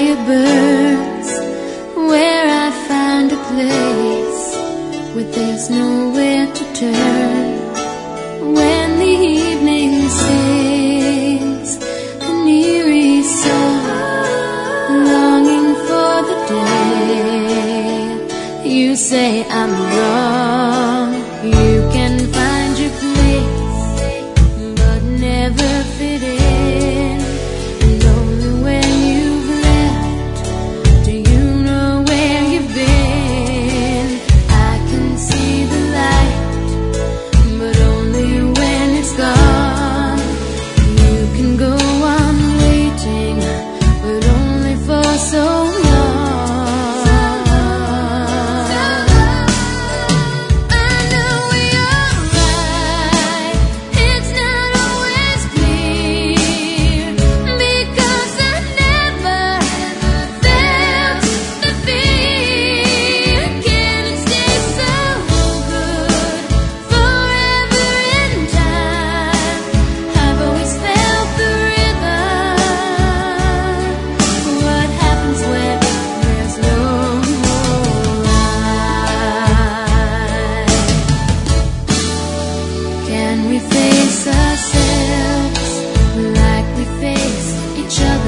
of birds, where I find a place where there's nowhere to turn. When the evening sings an eerie song, longing for the day, you say I'm wrong. You can find your place, but never fit in. And only when you've left do you know where you've been. I can see the light, but only when it's gone. You can go on waiting, but only for so long. Can we face ourselves like we face each other?